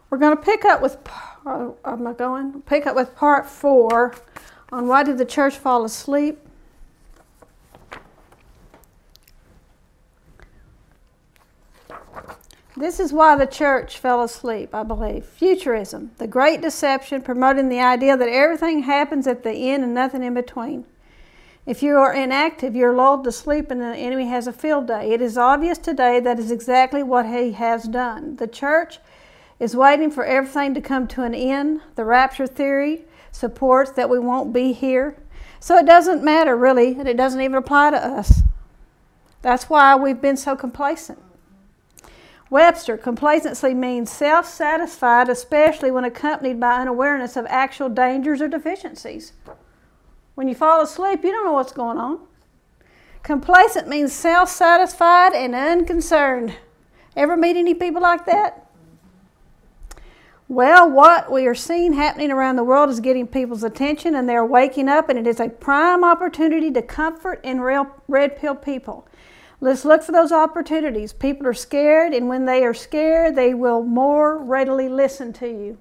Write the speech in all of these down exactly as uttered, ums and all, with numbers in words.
We're going to pick up with, uh, am I going? Pick up with part four on why did the church fall asleep. This is why the church fell asleep, I believe. Futurism, the great deception, promoting the idea that everything happens at the end and nothing in between. If you are inactive, you're lulled to sleep and the enemy has a field day. It is obvious today that is exactly what he has done. The church is waiting for everything to come to an end. The rapture theory supports that we won't be here. So it doesn't matter really, and it doesn't even apply to us. That's why we've been so complacent. Webster, complacency means self-satisfied, especially when accompanied by unawareness of actual dangers or deficiencies. When you fall asleep, you don't know what's going on. Complacent means self-satisfied and unconcerned. Ever meet any people like that? Well, what we are seeing happening around the world is getting people's attention, and they're waking up, and it is a prime opportunity to comfort and red pill people. Let's look for those opportunities. People are scared, and when they are scared, they will more readily listen to you.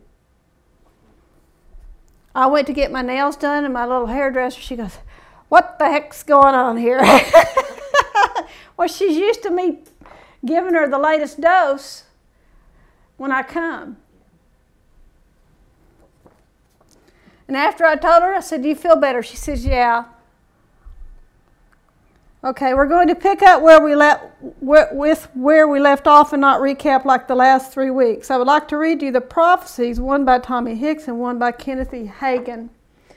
I went to get my nails done, and my little hairdresser, she goes, "What the heck's going on here?" Well, she's used to me giving her the latest dose when I come. And after I told her, I said, "Do you feel better?" She says, "Yeah." Okay, we're going to pick up where we left with where we left off and not recap like the last three weeks. I would like to read you the prophecies, one by Tommy Hicks and one by Kenneth E. Hagin.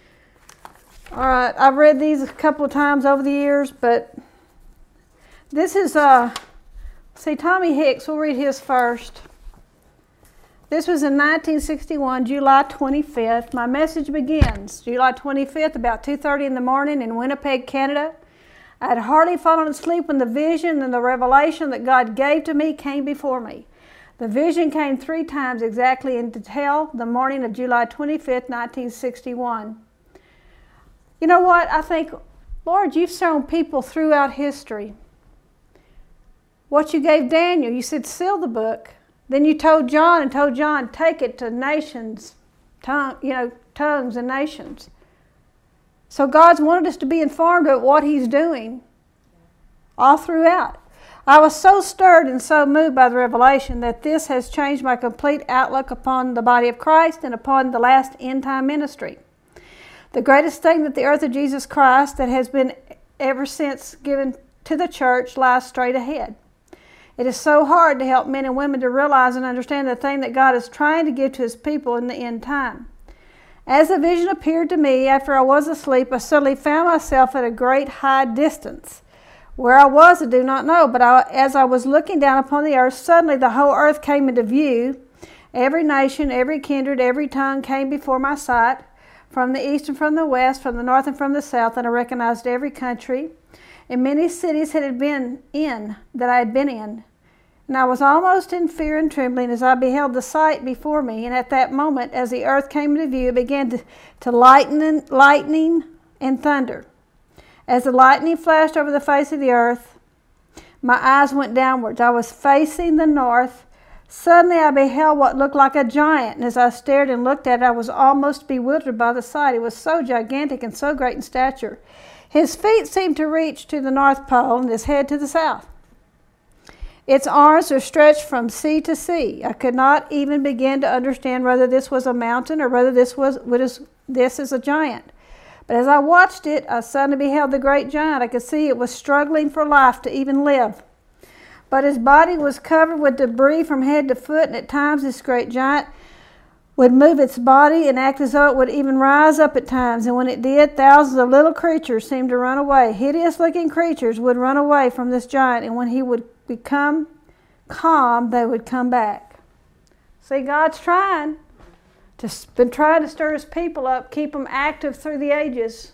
All right, I've read these a couple of times over the years, but this is, uh, see, Tommy Hicks, we'll read his first. This was in nineteen sixty-one, July twenty-fifth. My message begins July twenty-fifth, about two thirty in the morning in Winnipeg, Canada. I had hardly fallen asleep when the vision and the revelation that God gave to me came before me. The vision came three times exactly in detail the morning of July twenty-fifth, nineteen sixty-one. You know what? I think, Lord, you've shown people throughout history what you gave Daniel. You said, seal the book. Then you told John and told John, take it to nations, tongue, you know, tongues and nations. So God's wanted us to be informed of what He's doing all throughout. I was so stirred and so moved by the revelation that this has changed my complete outlook upon the body of Christ and upon the last end-time ministry. The greatest thing that the earth of Jesus Christ that has been ever since given to the church lies straight ahead. It is so hard to help men and women to realize and understand the thing that God is trying to give to His people in the end time. As the vision appeared to me after I was asleep, I suddenly found myself at a great high distance. Where I was, I do not know, but I, as I was looking down upon the earth, suddenly the whole earth came into view. Every nation, every kindred, every tongue came before my sight, from the east and from the west, from the north and from the south, and I recognized every country and many cities that had been in, that I had been in. And I was almost in fear and trembling as I beheld the sight before me. And at that moment, as the earth came into view, it began to, to lighten, lightning and thunder. As the lightning flashed over the face of the earth, my eyes went downwards. I was facing the north. Suddenly I beheld what looked like a giant. And as I stared and looked at it, I was almost bewildered by the sight. It was so gigantic and so great in stature. His feet seemed to reach to the North Pole and his head to the south. Its arms were stretched from sea to sea. I could not even begin to understand whether this was a mountain or whether this was what is this is a giant. But as I watched it, I suddenly beheld the great giant. I could see it was struggling for life to even live. But his body was covered with debris from head to foot, and at times this great giant would move its body and act as though it would even rise up at times. And when it did, thousands of little creatures seemed to run away. Hideous-looking creatures would run away from this giant, and when he would become calm, they would come back. See, God's trying to been trying to stir His people up, keep them active through the ages.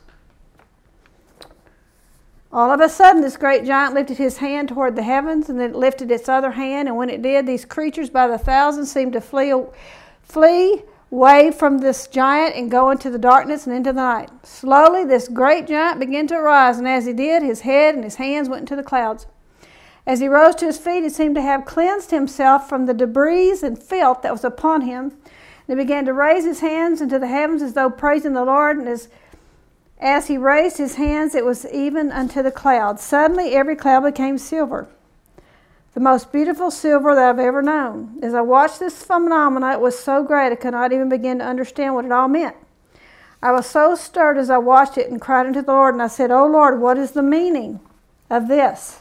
All of a sudden, this great giant lifted his hand toward the heavens, and then it lifted its other hand, and when it did, these creatures by the thousands seemed to flee, flee away from this giant and go into the darkness and into the night. Slowly, this great giant began to rise, and as he did, his head and his hands went into the clouds. As he rose to his feet, he seemed to have cleansed himself from the debris and filth that was upon him. And he began to raise his hands into the heavens as though praising the Lord. And as, as he raised his hands, it was even unto the clouds. Suddenly every cloud became silver, the most beautiful silver that I've ever known. As I watched this phenomenon, it was so great I could not even begin to understand what it all meant. I was so stirred as I watched it and cried unto the Lord, and I said, "Oh Lord, what is the meaning of this?"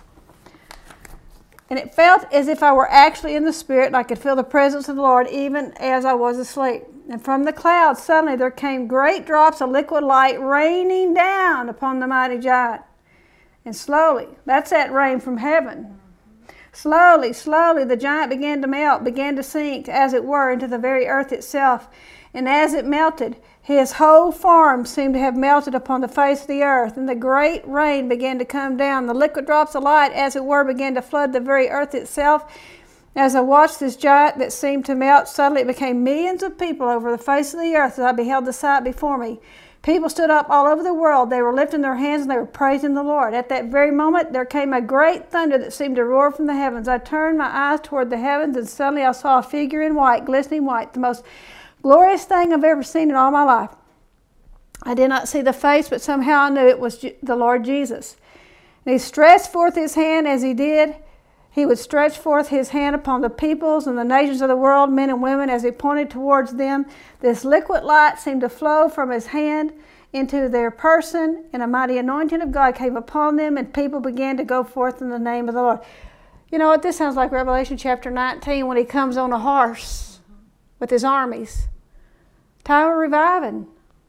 And it felt as if I were actually in the Spirit, and I could feel the presence of the Lord even as I was asleep. And from the clouds suddenly there came great drops of liquid light raining down upon the mighty giant. And slowly, that's that rain from heaven. Slowly, slowly the giant began to melt, began to sink, as it were, into the very earth itself. And as it melted, his whole form seemed to have melted upon the face of the earth, and the great rain began to come down. The liquid drops of light, as it were, began to flood the very earth itself. As I watched this giant that seemed to melt, suddenly it became millions of people over the face of the earth as I beheld the sight before me. People stood up all over the world. They were lifting their hands and they were praising the Lord. At that very moment, there came a great thunder that seemed to roar from the heavens. I turned my eyes toward the heavens, and suddenly I saw a figure in white, glistening white, the most glorious thing I've ever seen in all my life. I did not see the face, but somehow I knew it was the Lord Jesus. And he stretched forth his hand as he did. He would stretch forth his hand upon the peoples and the nations of the world, men and women, as he pointed towards them. This liquid light seemed to flow from his hand into their person, and a mighty anointing of God came upon them, and people began to go forth in the name of the Lord. You know what? This sounds like Revelation chapter nineteen when he comes on a horse with his armies. Time of reviving.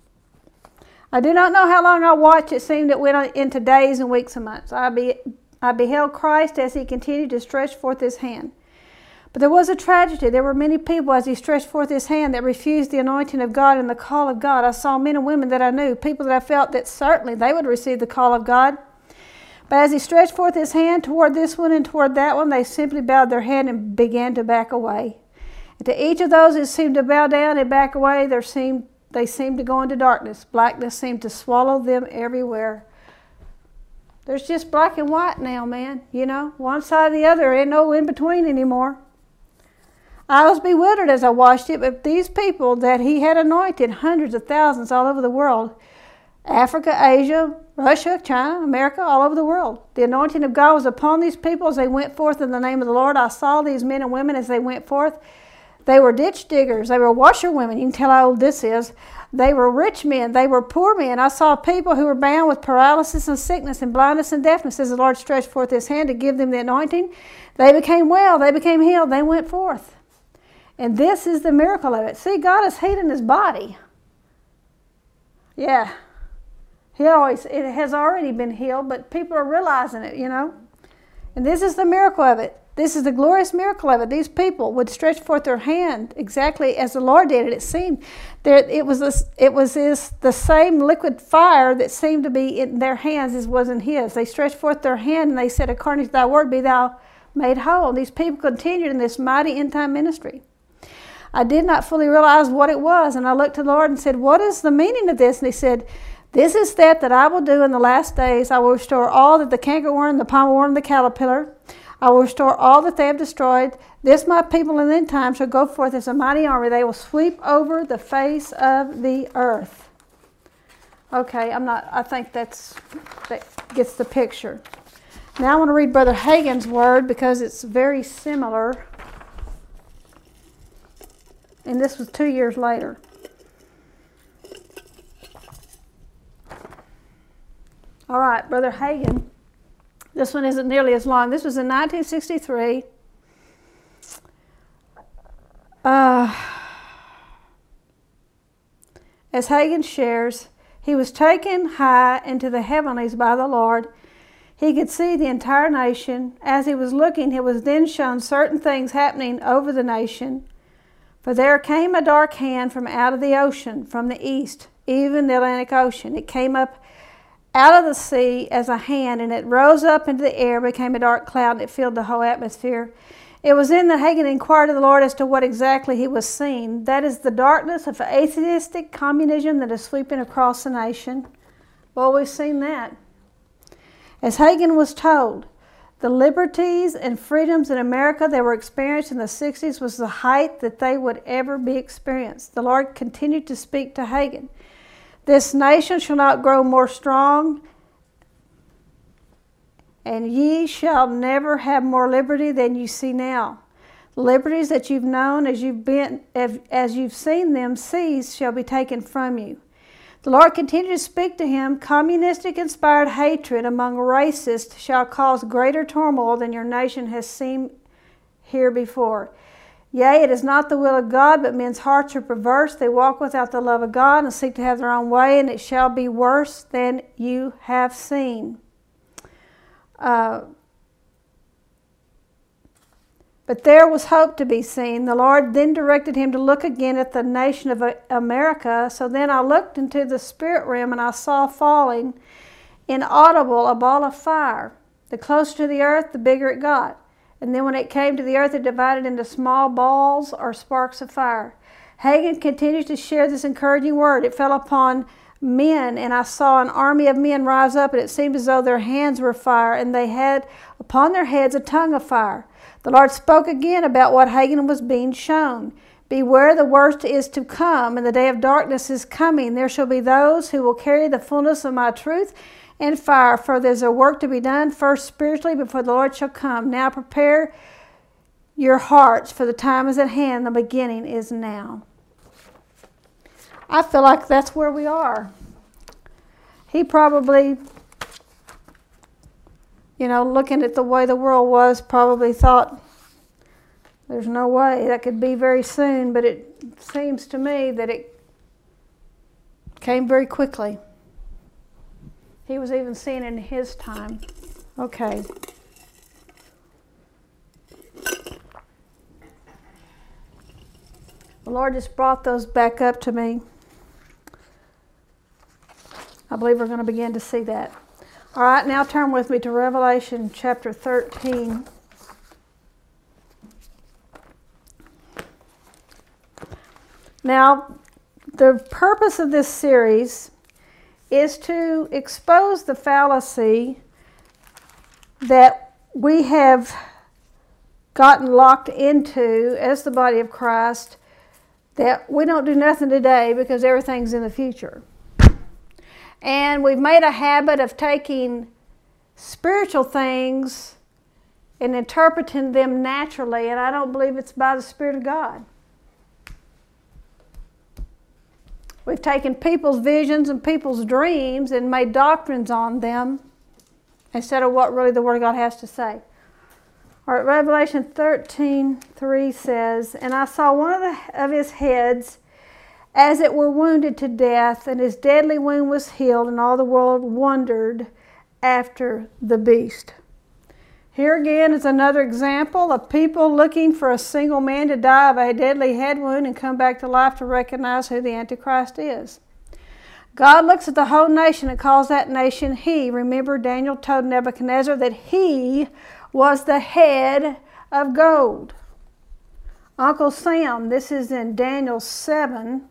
I do not know how long I watched. It seemed it went into days and weeks and months. I, be, I beheld Christ as he continued to stretch forth his hand. But there was a tragedy. There were many people as he stretched forth his hand that refused the anointing of God and the call of God. I saw men and women that I knew, people that I felt that certainly they would receive the call of God. But as he stretched forth his hand toward this one and toward that one, they simply bowed their head and began to back away. And to each of those who seemed to bow down and back away, there seemed, they seemed to go into darkness. Blackness seemed to swallow them everywhere. There's just black and white now, man. You know, one side or the other. There ain't no in between anymore. I was bewildered as I watched it, but these people that he had anointed, hundreds of thousands all over the world, Africa, Asia, Russia, China, America, all over the world. The anointing of God was upon these people as they went forth in the name of the Lord. I saw these men and women as they went forth. They were ditch diggers. They were washerwomen. You can tell how old this is. They were rich men. They were poor men. I saw people who were bound with paralysis and sickness and blindness and deafness as the Lord stretched forth his hand to give them the anointing. They became well. They became healed. They went forth. And this is the miracle of it. See, God is healing his body. Yeah. He always, it has already been healed, but people are realizing it, you know. And this is the miracle of it. This is the glorious miracle of it. These people would stretch forth their hand exactly as the Lord did it. It seemed that it was this, it was this, the same liquid fire that seemed to be in their hands as was in his. They stretched forth their hand and they said, "According to thy word, be thou made whole." These people continued in this mighty end-time ministry. I did not fully realize what it was, and I looked to the Lord and said, "What is the meaning of this?" And he said, "This is that that I will do in the last days. I will restore all that the cankerworm, the palmer worm, the caterpillar. I will restore all that they have destroyed. This my people in the end time shall go forth as a mighty army. They will sweep over the face of the earth." Okay, I'm not, I think that's, that gets the picture. Now I want to read Brother Hagin's word because it's very similar. And this was two years later. All right, Brother Hagin. This one isn't nearly as long. This was in nineteen sixty-three. Uh, as Hagin shares, he was taken high into the heavenlies by the Lord. He could see the entire nation. As he was looking, he was then shown certain things happening over the nation. For there came a dark hand from out of the ocean, from the east, even the Atlantic Ocean. It came up out of the sea as a hand, and it rose up into the air, became a dark cloud, and it filled the whole atmosphere. It was then that Hagin inquired of the Lord as to what exactly he was seeing. That is the darkness of atheistic communism that is sweeping across the nation. Well, we've seen that. As Hagin was told, The liberties and freedoms in America that were experienced in the sixties was the height that they would ever be experienced. The Lord continued to speak to Hagin. This nation shall not grow more strong, and ye shall never have more liberty than you see now. The liberties that you've known as you've been, as you've seen them cease, shall be taken from you. The Lord continued to speak to him. Communistic-inspired hatred among racists shall cause greater turmoil than your nation has seen here before. Yea, it is not the will of God, but men's hearts are perverse. They walk without the love of God and seek to have their own way, and it shall be worse than you have seen. Uh, but there was hope to be seen. The Lord then directed him to look again at the nation of America. So then I looked into the spirit realm, and I saw falling, inaudible, a ball of fire. The closer to the earth, the bigger it got. And then when it came to the earth, it divided into small balls or sparks of fire. Hagin continues to share this encouraging word. It fell upon men, and I saw an army of men rise up, and it seemed as though their hands were fire, and they had upon their heads a tongue of fire. The Lord spoke again about what Hagin was being shown. Beware, the worst is to come, and the day of darkness is coming. There shall be those who will carry the fullness of my truth and fire, for there's a work to be done first spiritually before the Lord shall come. Now prepare your hearts, for the time is at hand, the beginning is now. I feel like that's where we are. He probably, you know, looking at the way the world was, probably thought, there's no way that could be very soon, but it seems to me that it came very quickly. He was even seen in his time. Okay. The Lord just brought those back up to me. I believe we're going to begin to see that. All right, now turn with me to Revelation chapter thirteen. Now, the purpose of this series is to expose the fallacy that we have gotten locked into as the body of Christ, that we don't do nothing today because everything's in the future. And we've made a habit of taking spiritual things and interpreting them naturally, and I don't believe it's by the Spirit of God. We've taken people's visions and people's dreams and made doctrines on them instead of what really the Word of God has to say. All right, Revelation thirteen three says, and I saw one of, the, of his heads as it were wounded to death, and his deadly wound was healed, and all the world wondered after the beast. Here again is another example of people looking for a single man to die of a deadly head wound and come back to life to recognize who the Antichrist is. God looks at the whole nation and calls that nation he. Remember, Daniel told Nebuchadnezzar that he was the head of gold. Uncle Sam, this is in Daniel seven.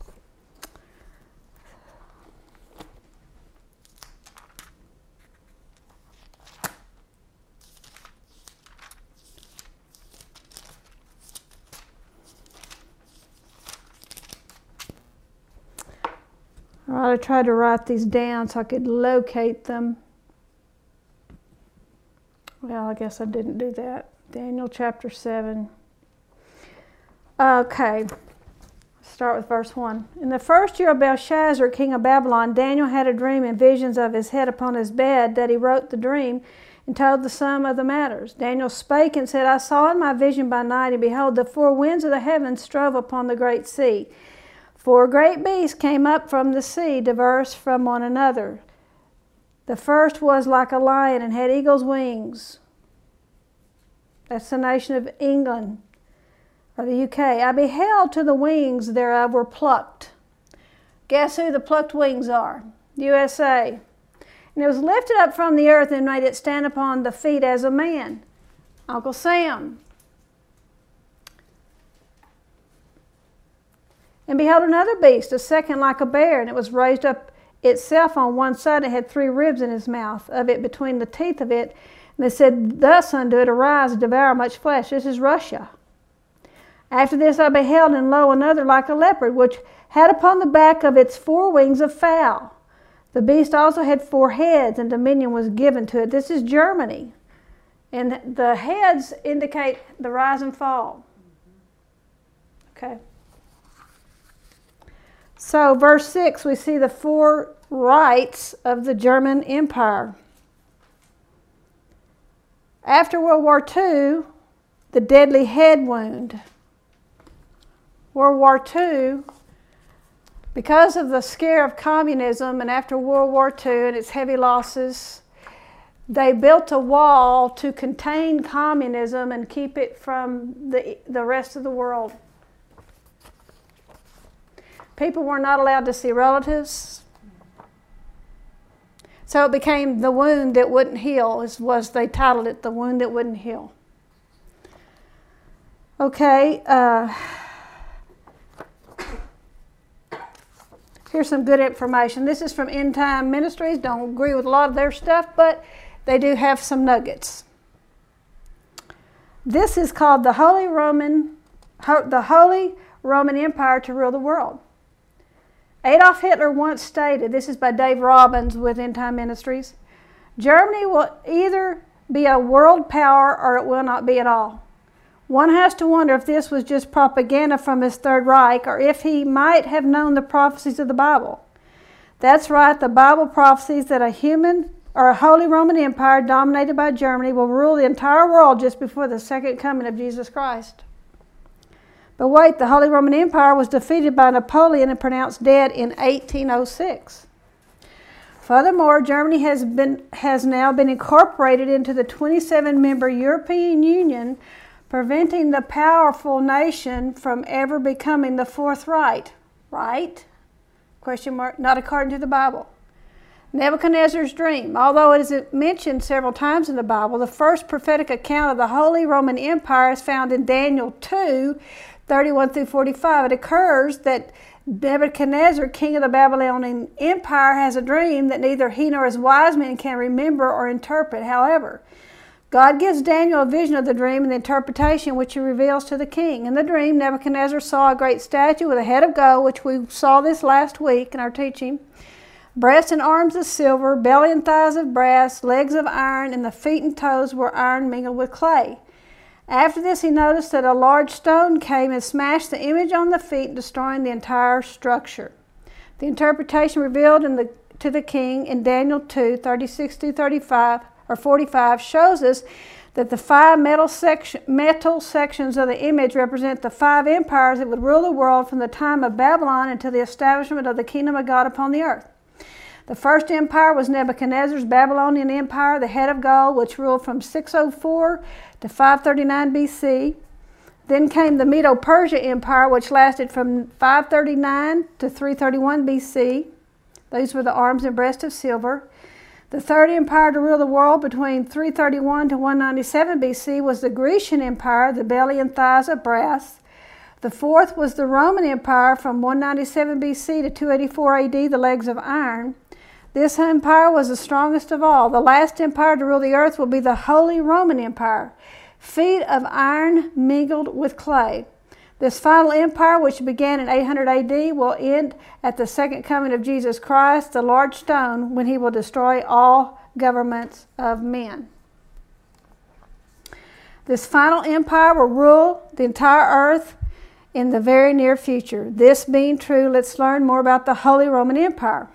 All right, I tried to write these down so I could locate them. Well, I guess I didn't do that. Daniel chapter seven. Okay, start with verse one. In the first year of Belshazzar, king of Babylon, Daniel had a dream and visions of his head upon his bed, that he wrote the dream and told the sum of the matters. Daniel spake and said, I saw in my vision by night, and behold, the four winds of the heavens strove upon the great sea. Four great beasts came up from the sea, diverse from one another. The first was like a lion and had eagle's wings. That's the nation of England, or the U K. I beheld till the wings thereof were plucked. Guess who the plucked wings are? U S A. And it was lifted up from the earth and made it stand upon the feet as a man. Uncle Sam. And beheld another beast, a second like a bear, and it was raised up itself on one side, and had three ribs in his mouth, of it between the teeth of it. And they said, thus unto it, arise and devour much flesh. This is Russia. After this I beheld, and lo, another like a leopard, which had upon the back of its four wings a fowl. The beast also had four heads, and dominion was given to it. This is Germany. And the heads indicate the rise and fall. Okay. So verse six, we see the four rights of the German Empire. After World War Two, the deadly head wound. World War Two, because of the scare of communism, and after World War Two and its heavy losses, they built a wall to contain communism and keep it from the, the rest of the world. People were not allowed to see relatives. So it became the wound that wouldn't heal, is, was they titled it, the wound that wouldn't heal. Okay. Uh, here's some good information. This is from End Time Ministries. Don't agree with a lot of their stuff, but they do have some nuggets. This is called the Holy Roman, the Holy Roman Empire to rule the world. Adolf Hitler once stated, this is by Dave Robbins with End Time Ministries, Germany will either be a world power or it will not be at all. One has to wonder if this was just propaganda from his Third Reich, or if he might have known the prophecies of the Bible. That's right, the Bible prophesies that a human or a Holy Roman Empire dominated by Germany will rule the entire world just before the second coming of Jesus Christ. But wait, the Holy Roman Empire was defeated by Napoleon and pronounced dead in eighteen oh six. Furthermore, Germany has been has now been incorporated into the twenty-seven member European Union, preventing the powerful nation from ever becoming the Fourth Reich. Right? Question mark. Not according to the Bible. Nebuchadnezzar's dream. Although it is mentioned several times in the Bible, the first prophetic account of the Holy Roman Empire is found in Daniel two, thirty-one through forty-five. It occurs that Nebuchadnezzar, king of the Babylonian Empire, has a dream that neither he nor his wise men can remember or interpret. However, God gives Daniel a vision of the dream and the interpretation, which he reveals to the king. In the dream, Nebuchadnezzar saw a great statue with a head of gold, which we saw this last week in our teaching, breasts and arms of silver, belly and thighs of brass, legs of iron, and the feet and toes were iron mingled with clay. After this, he noticed that a large stone came and smashed the image on the feet, destroying the entire structure. The interpretation revealed in the, to the king in Daniel two, thirty-six through thirty-five, or forty-five, shows us that the five metal, section, metal sections of the image represent the five empires that would rule the world from the time of Babylon until the establishment of the kingdom of God upon the earth. The first empire was Nebuchadnezzar's Babylonian Empire, the head of gold, which ruled from six oh four to five thirty-nine B C. Then came the Medo-Persia Empire, which lasted from five thirty-nine to three thirty-one B C. These were the arms and breast of silver. The third empire to rule the world between three thirty-one to one ninety-seven B C was the Grecian Empire, the belly and thighs of brass. The fourth was the Roman Empire from one ninety-seven B C to two eighty-four A D, the legs of iron. This empire was the strongest of all. The last empire to rule the earth will be the Holy Roman Empire, feet of iron mingled with clay. This final empire, which began in eight hundred A D, will end at the second coming of Jesus Christ, the large stone, when he will destroy all governments of men. This final empire will rule the entire earth in the very near future. This being true, let's learn more about the Holy Roman Empire.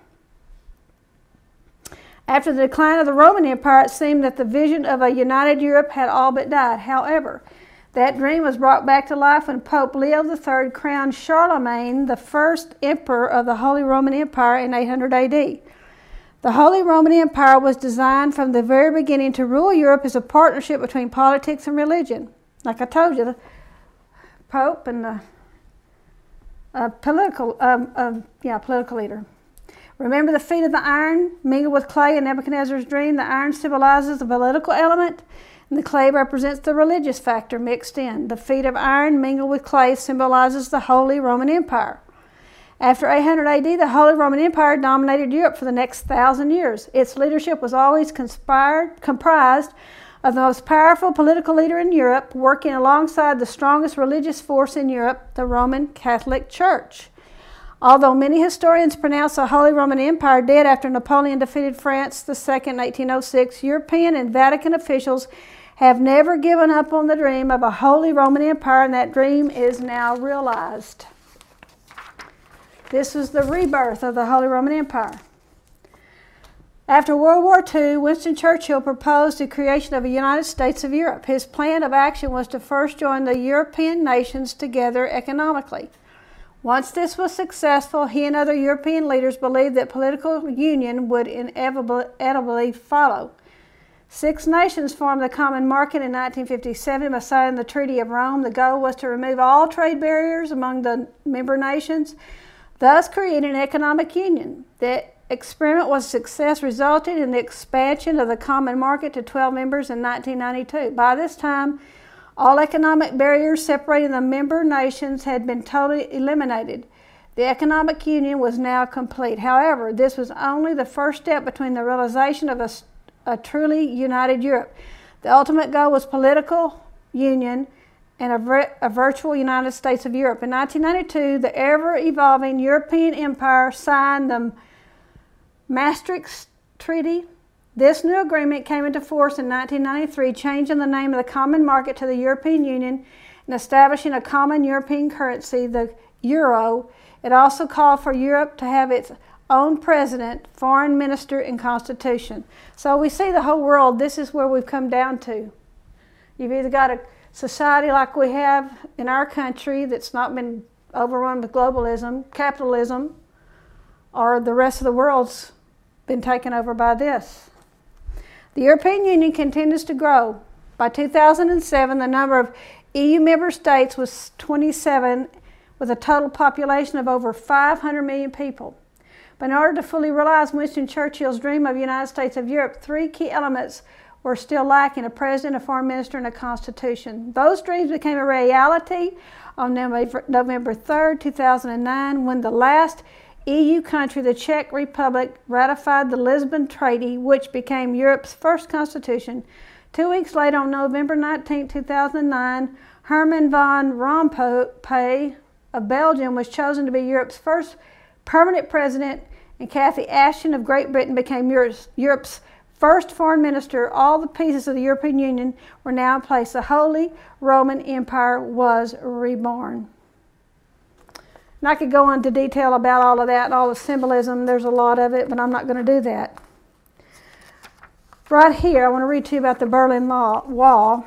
After the decline of the Roman Empire, it seemed that the vision of a united Europe had all but died. However, that dream was brought back to life when Pope Leo the Third crowned Charlemagne the first emperor of the Holy Roman Empire in eight hundred A D. The Holy Roman Empire was designed from the very beginning to rule Europe as a partnership between politics and religion. Like I told you, the Pope and the uh, political, um, uh, yeah, political leader. Remember the feet of the iron mingled with clay in Nebuchadnezzar's dream? The iron symbolizes the political element, and the clay represents the religious factor mixed in. The feet of iron mingled with clay symbolizes the Holy Roman Empire. After eight hundred A D, the Holy Roman Empire dominated Europe for the next thousand years. Its leadership was always conspired, comprised of the most powerful political leader in Europe, working alongside the strongest religious force in Europe, the Roman Catholic Church. Although many historians pronounce the Holy Roman Empire dead after Napoleon defeated France the Second in eighteen oh six, European and Vatican officials have never given up on the dream of a Holy Roman Empire, and that dream is now realized. This was the rebirth of the Holy Roman Empire. After World War Two, Winston Churchill proposed the creation of a United States of Europe. His plan of action was to first join the European nations together economically. Once this was successful, he and other European leaders believed that political union would inevitably follow. Six nations formed the Common Market in nineteen fifty-seven by signing the Treaty of Rome. The goal was to remove all trade barriers among the member nations, thus creating an economic union. The experiment was a success, resulting in the expansion of the Common Market to twelve members in nineteen ninety-two. By this time, all economic barriers separating the member nations had been totally eliminated. The economic union was now complete. However, this was only the first step between the realization of a, a truly united Europe. The ultimate goal was political union and a, vir a virtual United States of Europe. In nineteen ninety-two, the ever-evolving European Empire signed the Maastricht Treaty. This new agreement came into force in nineteen ninety-three, changing the name of the Common Market to the European Union and establishing a common European currency, the euro. It also called for Europe to have its own president, foreign minister, and constitution. So we see the whole world, this is where we've come down to. You've either got a society like we have in our country that's not been overrun with globalism, capitalism, or the rest of the world's been taken over by this. The European Union continues to grow. By two thousand seven, the number of E U member states was twenty-seven, with a total population of over five hundred million people. But in order to fully realize Winston Churchill's dream of the United States of Europe, three key elements were still lacking: a president, a foreign minister, and a constitution. Those dreams became a reality on November third, two thousand nine, when the last E U country, the Czech Republic, ratified the Lisbon Treaty, which became Europe's first constitution. Two weeks later, on November nineteenth, two thousand nine, Herman van Rompuy of Belgium was chosen to be Europe's first permanent president, and Cathy Ashton of Great Britain became Europe's, Europe's first foreign minister. All the pieces of the European Union were now in place. The Holy Roman Empire was reborn. And I could go into detail about all of that and all the symbolism. There's a lot of it, but I'm not going to do that. Right here, I want to read to you about the Berlin Wall.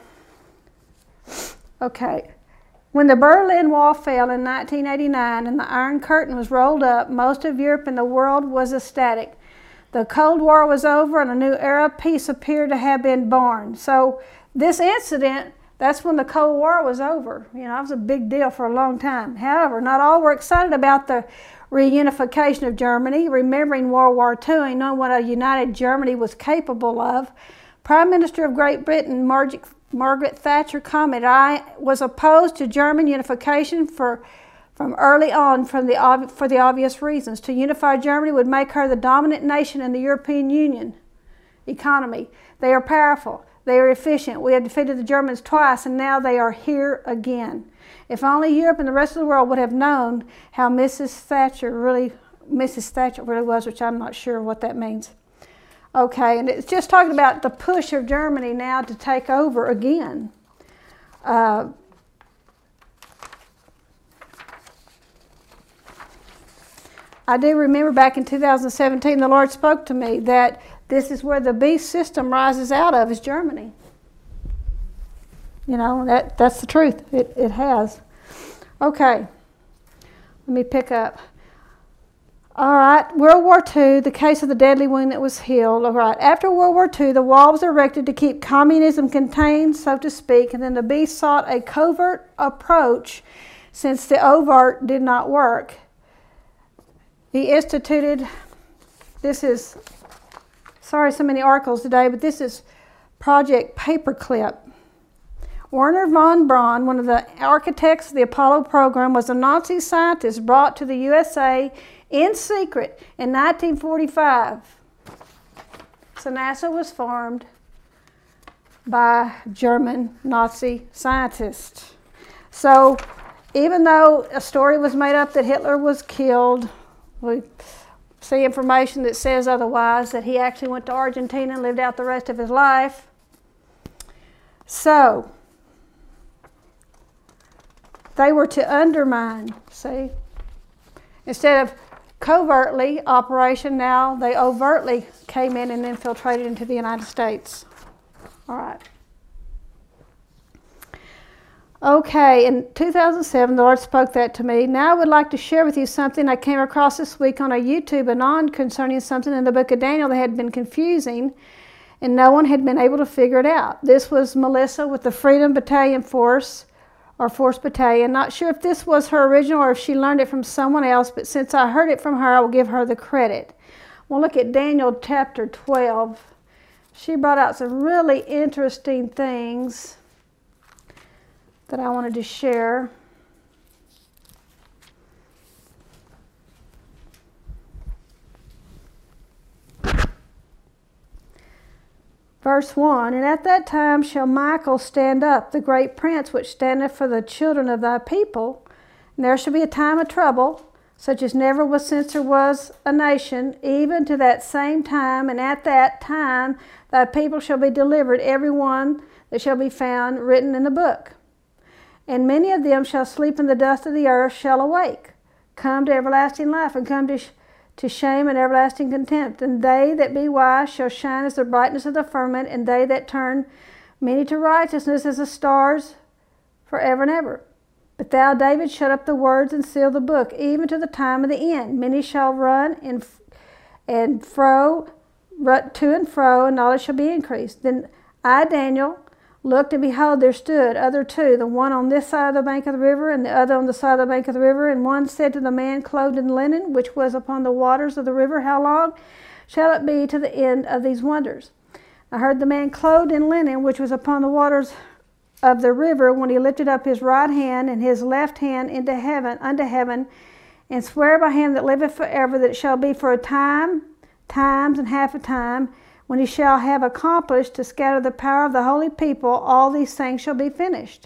Okay. When the Berlin Wall fell in nineteen eighty-nine and the Iron Curtain was rolled up, most of Europe and the world was ecstatic. The Cold War was over and a new era of peace appeared to have been born. So this incident, that's when the Cold War was over. You know, that was a big deal for a long time. However, not all were excited about the reunification of Germany. Remembering World War Two and knowing what a united Germany was capable of, Prime Minister of Great Britain, Margaret, Margaret Thatcher, commented, "I was opposed to German unification for, from early on from the, for the obvious reasons. To unify Germany would make her the dominant nation in the European Union economy. They are powerful. They are efficient. We have defeated the Germans twice, and now they are here again." If only Europe and the rest of the world would have known how Missus Thatcher really, Missus Thatcher really was, which I'm not sure what that means. Okay, and it's just talking about the push of Germany now to take over again. Uh, I do remember back in two thousand seventeen, the Lord spoke to me that this is where the beast system rises out of, is Germany. You know, that, that's the truth. It, it has. Okay, let me pick up. All right, World War Two, the case of the deadly wound that was healed. All right, after World War Two, the wall was erected to keep communism contained, so to speak, and then the beast sought a covert approach since the overt did not work. He instituted, this is, sorry so many articles today, but this is Project Paperclip. Werner von Braun, one of the architects of the Apollo program, was a Nazi scientist brought to the U S A in secret in nineteen forty-five. So NASA was formed. by German Nazi scientists. So even though a story was made up that Hitler was killed, we see information that says otherwise, that he actually went to Argentina and lived out the rest of his life. So they were to undermine, see? Instead of covertly operation, now they overtly came in and infiltrated into the United States. All right. Okay, in two thousand seven, the Lord spoke that to me. Now I would like to share with you something I came across this week on a YouTube anon concerning something in the book of Daniel that had been confusing, and no one had been able to figure it out. This was Melissa with the Freedom Battalion Force, or Force Battalion. Not sure if this was her original or if she learned it from someone else, but since I heard it from her, I will give her the credit. We'll look at Daniel chapter twelve. She brought out some really interesting things that I wanted to share. Verse one, and at that time shall Michael stand up, the great prince which standeth for the children of thy people, and there shall be a time of trouble, such as never was since there was a nation, even to that same time, and at that time thy people shall be delivered, every one that shall be found written in the book. And many of them shall sleep in the dust of the earth, shall awake, come to everlasting life, and come to, sh to shame and everlasting contempt. And they that be wise shall shine as the brightness of the firmament, and they that turn many to righteousness as the stars forever and ever. But thou, David, shut up the words and seal the book, even to the time of the end. Many shall run and, and fro, run to and fro, and knowledge shall be increased. Then I, Daniel, looked, and behold, there stood other two, the one on this side of the bank of the river, and the other on the side of the bank of the river. And one said to the man clothed in linen, which was upon the waters of the river, how long shall it be to the end of these wonders? I heard the man clothed in linen, which was upon the waters of the river, when he lifted up his right hand and his left hand into heaven, unto heaven, and swear by him that liveth forever, that it shall be for a time, times, and half a time, when he shall have accomplished to scatter the power of the holy people, all these things shall be finished.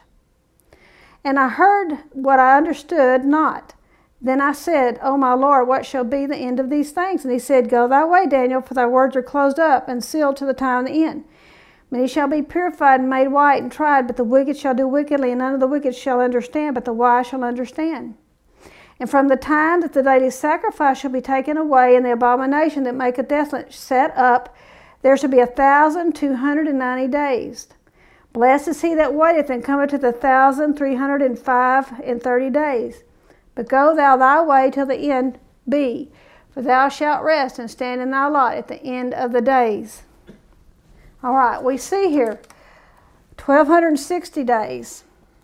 And I heard what I understood not. Then I said, O my Lord, what shall be the end of these things? And he said, Go thy way, Daniel, for thy words are closed up and sealed to the time of the end. Many shall be purified and made white and tried, but the wicked shall do wickedly, and none of the wicked shall understand, but the wise shall understand. And from the time that the daily sacrifice shall be taken away, and the abomination that maketh desolate set up, there shall be a thousand two hundred and ninety days. Blessed is he that waiteth, and cometh to the thousand three hundred and five and thirty days. But go thou thy way till the end be, for thou shalt rest and stand in thy lot at the end of the days. All right, we see here twelve sixty days.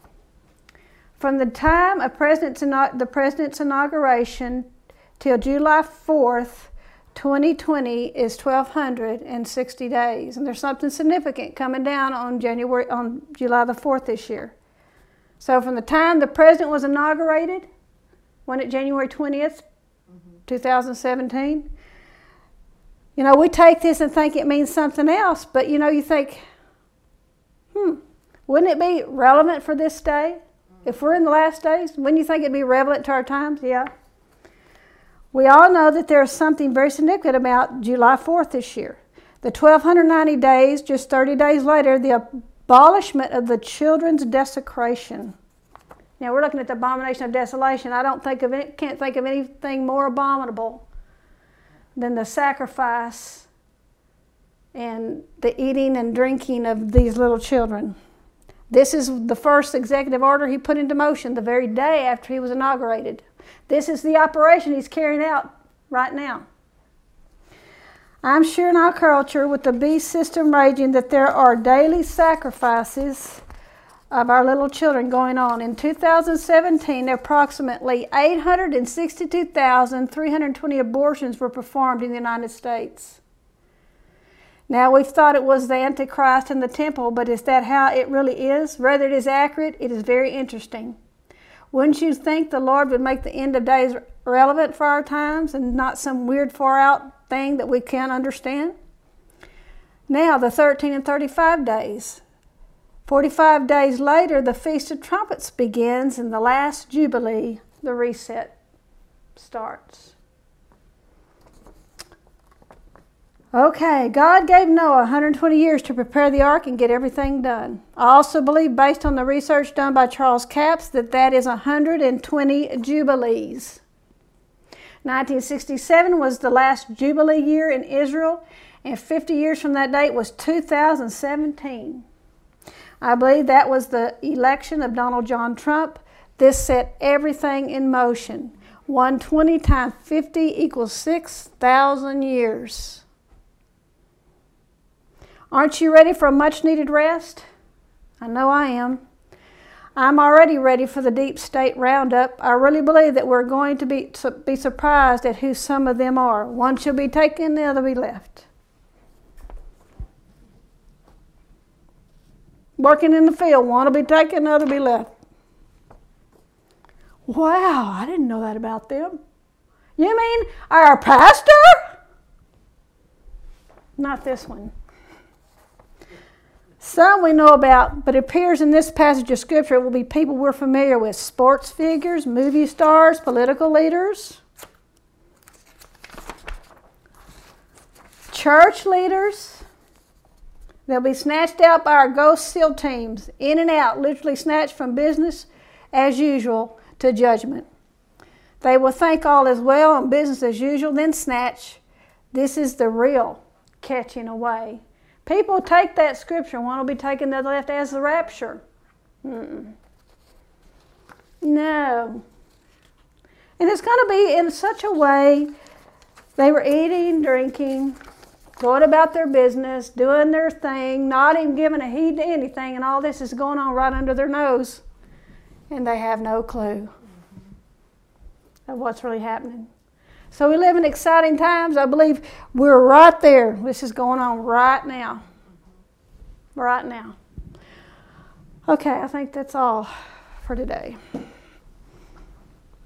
From the time of president's, the president's inauguration till July fourth, twenty twenty is twelve sixty days, and there's something significant coming down on January on July the fourth this year. So from the time the president was inaugurated, when it January twentieth, mm-hmm. two thousand seventeen, you know, we take this and think it means something else, but you know, you think, hmm, wouldn't it be relevant for this day? Mm-hmm. If we're in the last days, wouldn't you think it'd be relevant to our times? Yeah. We all know that there's something very significant about July fourth this year. The twelve ninety days, just thirty days later, the abolishment of the children's desecration. Now we're looking at the abomination of desolation. I don't think of it, can't think of anything more abominable than the sacrifice and the eating and drinking of these little children. This is the first executive order he put into motion the very day after he was inaugurated. This is the operation he's carrying out right now. I'm sure in our culture, with the beast system raging, that there are daily sacrifices of our little children going on. In two thousand seventeen, approximately eight hundred sixty-two thousand three hundred twenty abortions were performed in the United States. Now, we've thought it was the Antichrist in the temple, but is that how it really is? Whether it is accurate, it is very interesting. Wouldn't you think the Lord would make the end of days relevant for our times and not some weird far out thing that we can't understand? Now the thirteen and thirty-five days. forty-five days later, the Feast of Trumpets begins, and the last Jubilee, the reset, starts. Okay, God gave Noah one hundred twenty years to prepare the ark and get everything done. I also believe, based on the research done by Charles Capps, that that is one hundred twenty Jubilees. nineteen sixty-seven was the last Jubilee year in Israel, and fifty years from that date was two thousand seventeen. I believe that was the election of Donald John Trump. This set everything in motion. one hundred twenty times fifty equals six thousand years. Aren't you ready for a much-needed rest? I know I am. I'm already ready for the deep state roundup. I really believe that we're going to be, to be surprised at who some of them are. One shall be taken, the other be left. Working in the field, one will be taken, the other be left. Wow, I didn't know that about them. You mean our pastor? Not this one. Some we know about, but it appears in this passage of Scripture it will be people we're familiar with. Sports figures, movie stars, political leaders, church leaders. They'll be snatched out by our ghost SEAL teams, in and out, literally snatched from business as usual to judgment. They will think all is well and business as usual, then snatch. This is the real catching away. People take that scripture, one will be taken to the left as the rapture. Mm-mm. No. And it's going to be in such a way, they were eating, drinking, going about their business, doing their thing, not even giving a heed to anything, and all this is going on right under their nose. And they have no clue of what's really happening. So we live in exciting times. I believe we're right there. This is going on right now. Right now. Okay, I think that's all for today.